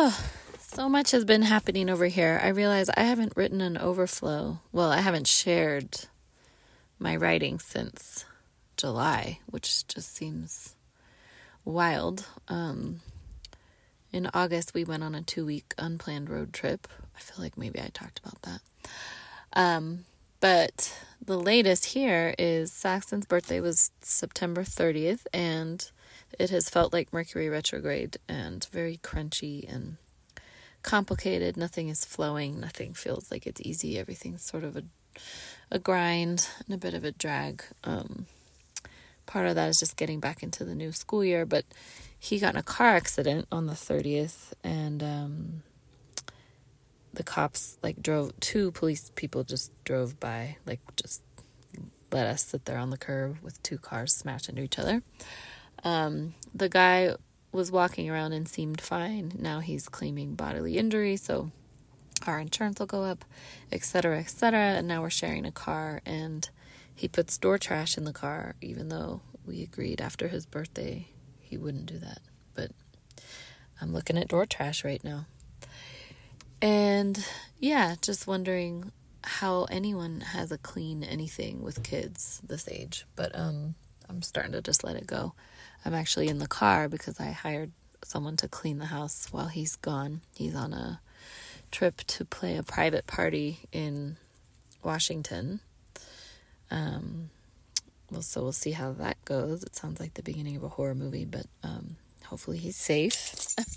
So much has been happening over here. I realize I haven't written an overflow. Well, I haven't shared my writing since July, which just seems wild. In August, we went on a 2-week unplanned road trip. I feel like maybe I talked about that. But the latest here is Saxon's birthday was September 30th, and it has felt like Mercury retrograde and very crunchy and complicated. Nothing is flowing. Nothing feels like it's easy. Everything's sort of a grind and a bit of a drag. Part of that is just getting back into the new school year, but he got in a car accident on the 30th, and the cops two police people just drove by, just let us sit there on the curb with 2 cars smashed into each other. The guy was walking around and seemed fine. Now he's claiming bodily injury, so our insurance will go up, etc., etc. And now we're sharing a car, and he puts door trash in the car, even though we agreed after his birthday he wouldn't do that. But I'm looking at door trash right now. And yeah, just wondering how anyone has a clean anything with kids this age. But I'm starting to just let it go. I'm actually in the car because I hired someone to clean the house while he's gone. He's on a trip to play a private party in Washington. So we'll see how that goes. It sounds like the beginning of a horror movie, but hopefully he's safe.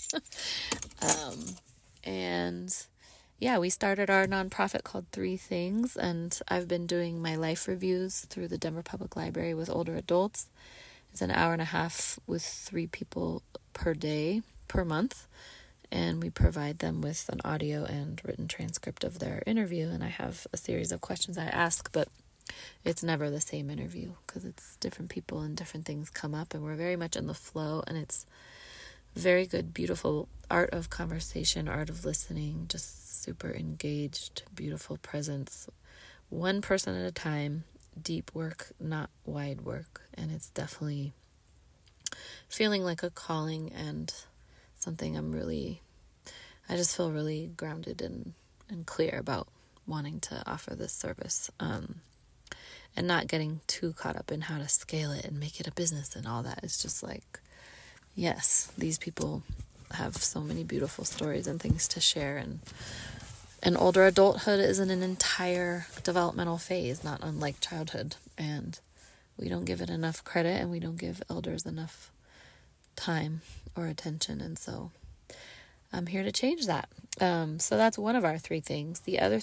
And yeah, we started our nonprofit called 3 Things, and I've been doing my life reviews through the Denver Public Library with older adults. It's an hour and a half with 3 people per day, per month, and we provide them with an audio and written transcript of their interview, and I have a series of questions I ask, but it's never the same interview because it's different people and different things come up, and we're very much in the flow, and it's very good, beautiful art of conversation, art of listening, just super engaged, beautiful presence, one person at a time, deep work, not wide work. And it's definitely feeling like a calling and something I just feel really grounded and clear about wanting to offer this service, and not getting too caught up in how to scale it and make it a business and all that. It's just like, yes, these people have so many beautiful stories and things to share, and older adulthood is in an entire developmental phase, not unlike childhood, and we don't give it enough credit, and we don't give elders enough time or attention, and so I'm here to change that. So that's one of our 3 things. The other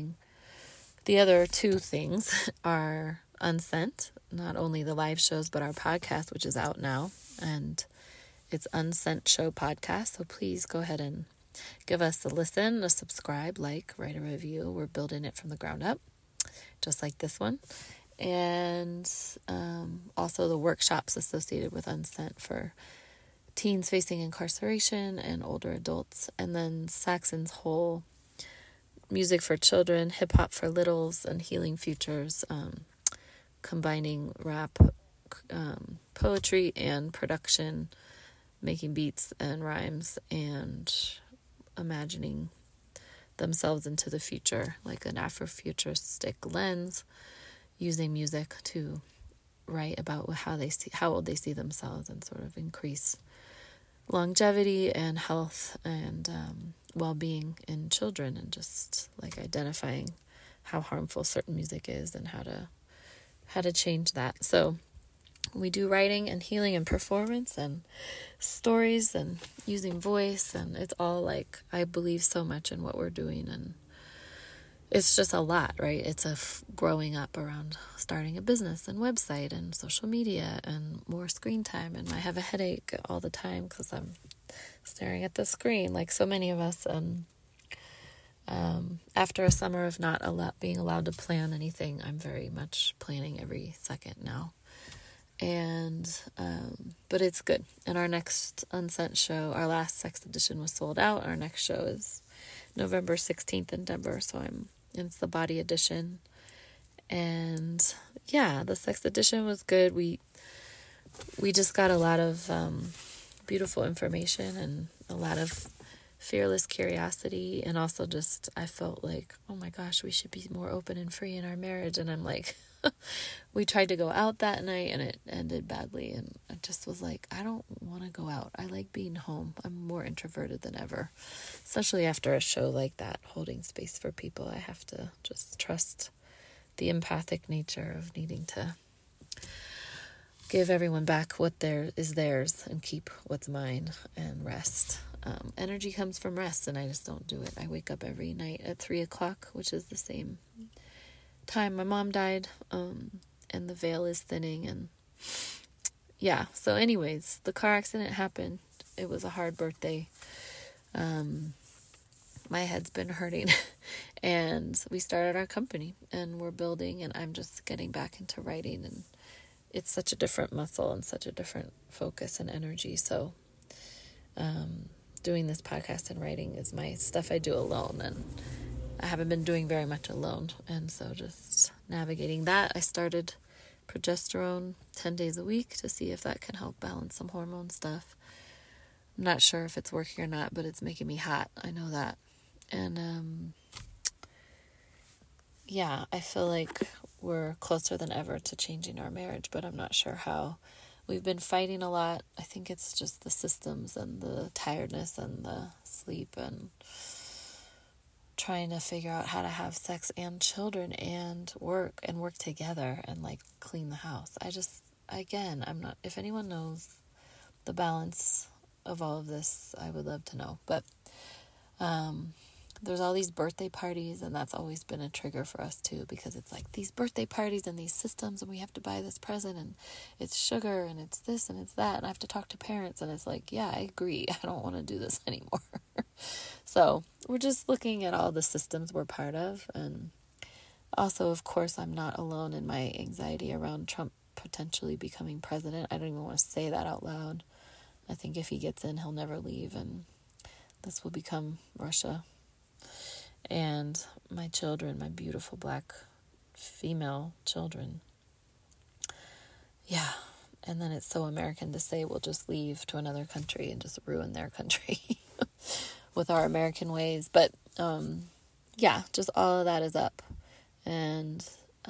2 things are Unsent, not only the live shows, but our podcast, which is out now, and it's Unsent Show Podcast, so please go ahead and give us a listen, a subscribe, write a review. We're building it from the ground up, just like this one. And also the workshops associated with Unsent for teens facing incarceration and older adults. And then Saxon's whole music for children, hip-hop for littles, and healing futures, combining rap, poetry, and production, making beats and rhymes, and imagining themselves into the future, like an Afrofuturistic lens, using music to write about how old they see themselves, and sort of increase longevity and health and well-being in children, and just identifying how harmful certain music is and how to change that. So we do writing and healing and performance and stories and using voice, and it's all I believe so much in what we're doing, and it's just a lot, right? It's growing up around starting a business and website and social media and more screen time, and I have a headache all the time because I'm staring at the screen like so many of us, and after a summer of not being allowed to plan anything, I'm very much planning every second now. And but it's good. And our next Unsent show, our last Sex Edition, was sold out. Our next show is November 16th in Denver, so it's the Body Edition. And yeah, the Sex Edition was good. We just got a lot of beautiful information and a lot of fearless curiosity, and also just I felt like, oh my gosh, we should be more open and free in our marriage. And I'm like, we tried to go out that night and it ended badly, and I just was like, I don't want to go out. I like being home. I'm more introverted than ever, especially after a show like that, holding space for people. I have to just trust the empathic nature of needing to give everyone back what is theirs and keep what's mine, and rest. Energy comes from rest, and I just don't do it. I wake up every night at 3 o'clock, which is the same time my mom died, and the veil is thinning. And yeah, so anyways, the car accident happened. It was a hard birthday. My head's been hurting and we started our company and we're building, and I'm just getting back into writing, and it's such a different muscle and such a different focus and energy. So doing this podcast and writing is my stuff I do alone, and I haven't been doing very much alone. And so just navigating that, I started progesterone 10 days a week to see if that can help balance some hormone stuff. I'm not sure if it's working or not, but it's making me hot. I know that. And yeah, I feel like we're closer than ever to changing our marriage, but I'm not sure how. We've been fighting a lot. I think it's just the systems and the tiredness and the sleep and trying to figure out how to have sex and children and work together and like clean the house. I'm not, if anyone knows the balance of all of this, I would love to know. But there's all these birthday parties, and that's always been a trigger for us too, because it's like these birthday parties and these systems, and we have to buy this present, and it's sugar, and it's this, and it's that, and I have to talk to parents, and it's like, yeah, I agree. I don't want to do this anymore. So we're just looking at all the systems we're part of, and also, of course, I'm not alone in my anxiety around Trump potentially becoming president. I don't even want to say that out loud. I think if he gets in, he'll never leave, and this will become Russia. And my children, my beautiful black female children. Yeah. And then it's so American to say we'll just leave to another country and just ruin their country with our American ways. But yeah, just all of that is up. And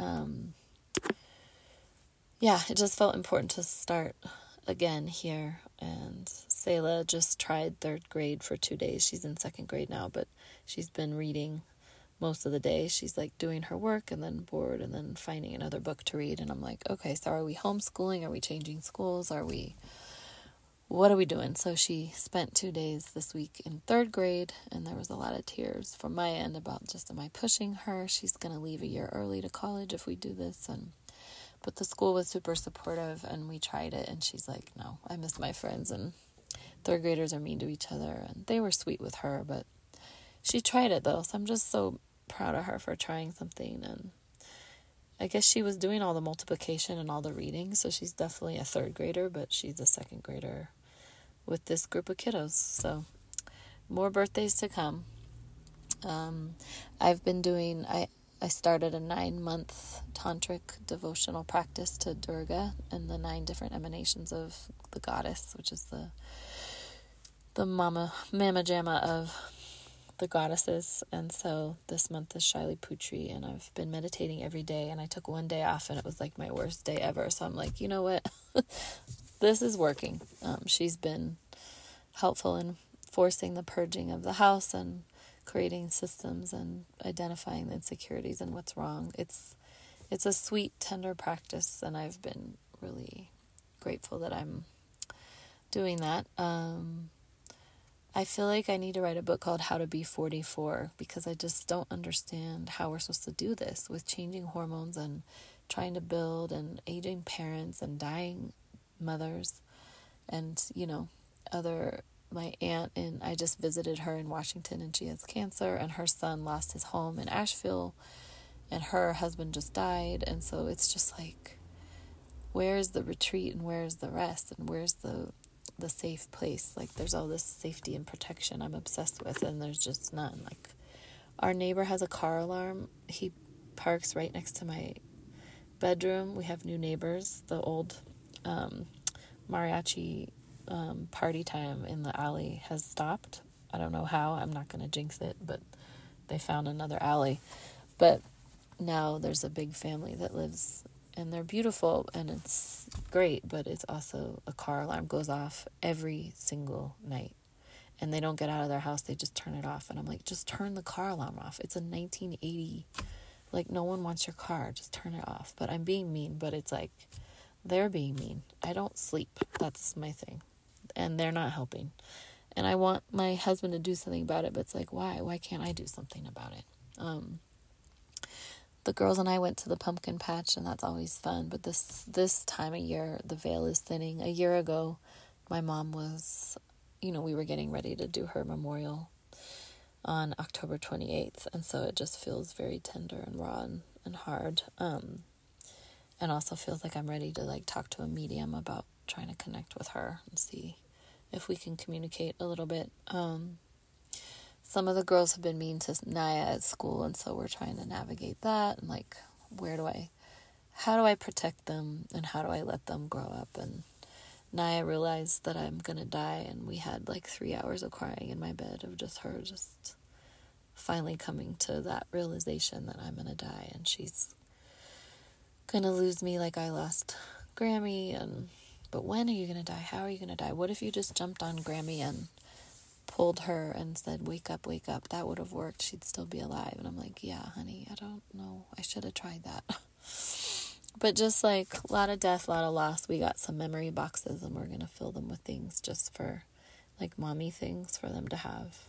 yeah, it just felt important to start again here. And Selah just tried 3rd grade for 2 days. She's in 2nd grade now, but she's been reading most of the day. She's like doing her work and then bored and then finding another book to read. And I'm like, okay, so are we homeschooling? Are we changing schools? What are we doing? So she spent 2 days this week in 3rd grade, and there was a lot of tears from my end about just, am I pushing her? She's going to leave a year early to college if we do this. But the school was super supportive, and we tried it, and she's like, no, I miss my friends, and 3rd graders are mean to each other, and they were sweet with her, but she tried it, though, so I'm just so proud of her for trying something. And I guess she was doing all the multiplication and all the reading, so she's definitely a 3rd grader, but she's a 2nd grader with this group of kiddos. So more birthdays to come. I've been doing, I started a 9-month tantric devotional practice to Durga and the 9 different emanations of the goddess, which is the mama jamma of the goddesses. And so this month is Shaili Putri, and I've been meditating every day, and I took 1 day off, and it was like my worst day ever. So I'm like, you know what? This is working. She's been helpful in forcing the purging of the house and creating systems and identifying the insecurities and what's wrong. It's a sweet, tender practice, and I've been really grateful that I'm doing that. I feel like I need to write a book called How to Be 44, because I just don't understand how we're supposed to do this with changing hormones and trying to build, and aging parents and dying mothers, and my aunt, and I just visited her in Washington, and she has cancer, and her son lost his home in Asheville, and her husband just died. And so it's just like, where's the retreat, and where's the rest, and where's the safe place? Like, there's all this safety and protection I'm obsessed with, and there's just none. Like, our neighbor has a car alarm. He parks right next to my bedroom. We have new neighbors. The old mariachi party time in the alley has stopped, I don't know how. I'm not going to jinx it, but they found another alley. But now there's a big family that lives, and they're beautiful, and it's great, but it's also a car alarm goes off every single night. And they don't get out of their house, they just turn it off. And I'm like, just turn the car alarm off. It's a 1980. Like, no one wants your car. Just turn it off. But I'm being mean, but it's like, they're being mean. I don't sleep. That's my thing. And they're not helping. And I want my husband to do something about it, but it's like, why? Why can't I do something about it? The girls and I went to the pumpkin patch, and that's always fun. But this time of year, the veil is thinning. A year ago, my mom was, we were getting ready to do her memorial on October 28th. And so it just feels very tender and raw and hard. And also feels like I'm ready to talk to a medium about trying to connect with her and see if we can communicate a little bit. Some of the girls have been mean to Naya at school, and so we're trying to navigate that and how do I protect them and how do I let them grow up? And Naya realized that I'm gonna die, and we had 3 hours of crying in my bed of just her just finally coming to that realization that I'm gonna die and she's gonna lose me like I lost Grammy. But when are you gonna die? How are you gonna die? What if you just jumped on Grammy and pulled her and said, wake up, wake up? That would have worked. She'd still be alive. And I'm like, yeah, honey, I don't know. I should have tried that. But just a lot of death, a lot of loss. We got some memory boxes, and we're going to fill them with things just for mommy things for them to have.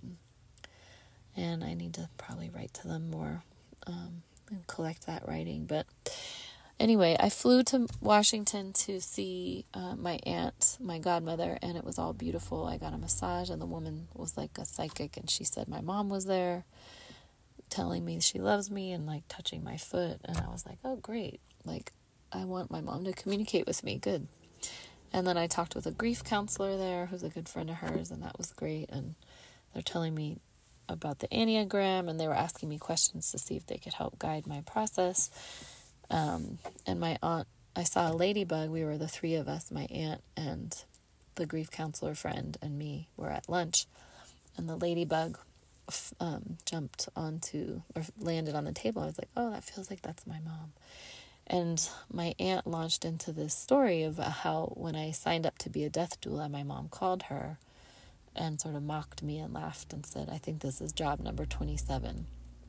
And I need to probably write to them more and collect that writing. But anyway, I flew to Washington to see my aunt, my godmother, and it was all beautiful. I got a massage, and the woman was like a psychic, and she said my mom was there telling me she loves me and touching my foot. And I was like, oh, great. I want my mom to communicate with me. Good. And then I talked with a grief counselor there who's a good friend of hers, and that was great. And they're telling me about the Enneagram, and they were asking me questions to see if they could help guide my process. And my aunt, I saw a ladybug. We were the three of us, my aunt and the grief counselor friend and me were at lunch, and the ladybug jumped onto or landed on the table. I was like, oh, that feels like that's my mom. And my aunt launched into this story of how when I signed up to be a death doula, my mom called her and sort of mocked me and laughed and said, I think this is job number 27.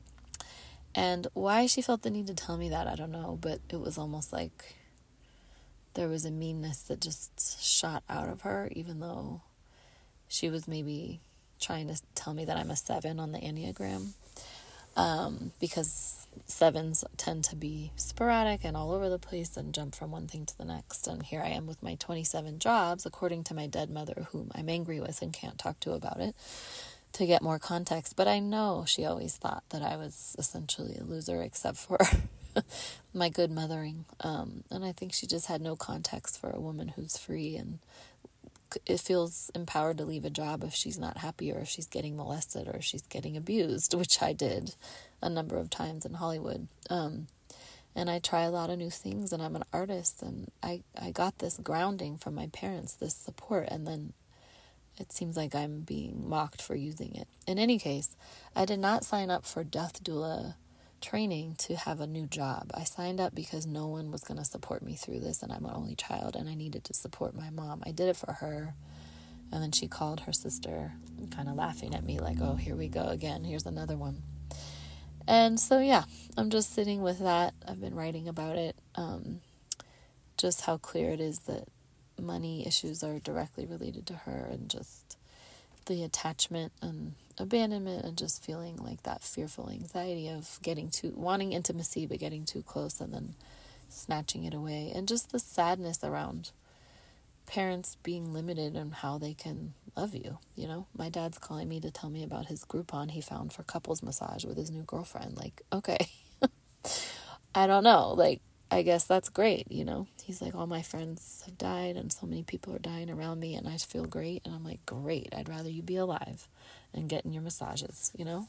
And why she felt the need to tell me that, I don't know, but it was almost like there was a meanness that just shot out of her, even though she was maybe trying to tell me that I'm a 7 on the Enneagram, because 7s tend to be sporadic and all over the place and jump from one thing to the next. And here I am with my 27 jobs, according to my dead mother, whom I'm angry with and can't talk to about it, to get more context. But I know she always thought that I was essentially a loser, except for my good mothering. And I think she just had no context for a woman who's free and it feels empowered to leave a job if she's not happy, or if she's getting molested, or if she's getting abused, which I did a number of times in Hollywood. And I try a lot of new things, and I'm an artist, and I got this grounding from my parents, this support, and then it seems like I'm being mocked for using it. In any case, I did not sign up for death doula training to have a new job. I signed up because no one was going to support me through this, and I'm an only child, and I needed to support my mom. I did it for her, and then she called her sister, kind of laughing at me like, oh, here we go again. Here's another one. And so, yeah, I'm just sitting with that. I've been writing about it, just how clear it is that money issues are directly related to her, and just the attachment and abandonment, and just feeling like that fearful anxiety of wanting intimacy but getting too close and then snatching it away, and just the sadness around parents being limited on how they can love you. My dad's calling me to tell me about his Groupon he found for couples massage with his new girlfriend. Okay, I don't know, I guess that's great, He's like, all my friends have died and so many people are dying around me and I feel great. And I'm like, great, I'd rather you be alive and getting your massages,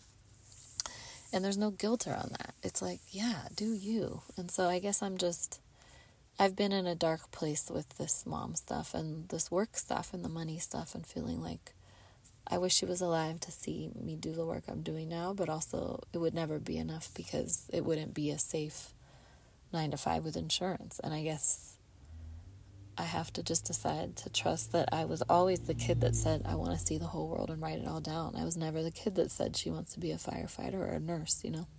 And there's no guilt around that. It's like, yeah, do you. And so I guess I've been in a dark place with this mom stuff and this work stuff and the money stuff, and feeling like I wish she was alive to see me do the work I'm doing now, but also it would never be enough because it wouldn't be a safe 9 to 5 with insurance. And I guess I have to just decide to trust that I was always the kid that said, I want to see the whole world and write it all down. I was never the kid that said she wants to be a firefighter or a nurse,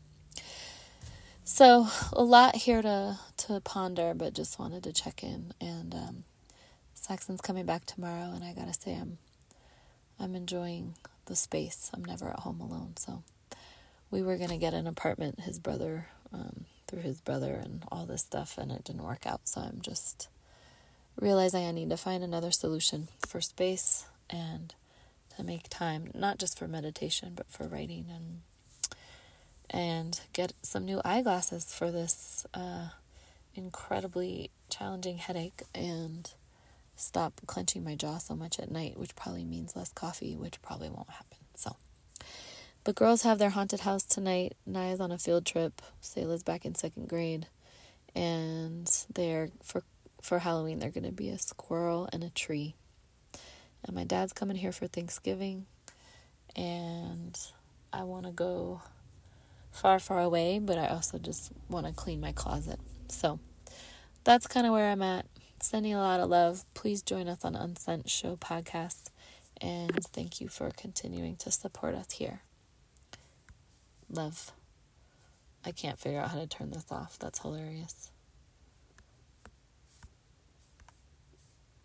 So a lot here to ponder, but just wanted to check in. And Saxon's coming back tomorrow, and I gotta say I'm enjoying the space. I'm never at home alone. So we were gonna get an apartment, his brother, through his brother and all this stuff, and it didn't work out. So I'm just realizing I need to find another solution for space and to make time, not just for meditation, but for writing and get some new eyeglasses for this incredibly challenging headache and stop clenching my jaw so much at night, which probably means less coffee, which probably won't happen. So the girls have their haunted house tonight. Naya's on a field trip. Sayla's back in 2nd grade. And they're, for Halloween, they're going to be a squirrel and a tree. And my dad's coming here for Thanksgiving. And I want to go far, far away, but I also just want to clean my closet. So that's kind of where I'm at. Sending a lot of love. Please join us on Unsent Show podcast. And thank you for continuing to support us here. Love. I can't figure out how to turn this off. That's hilarious.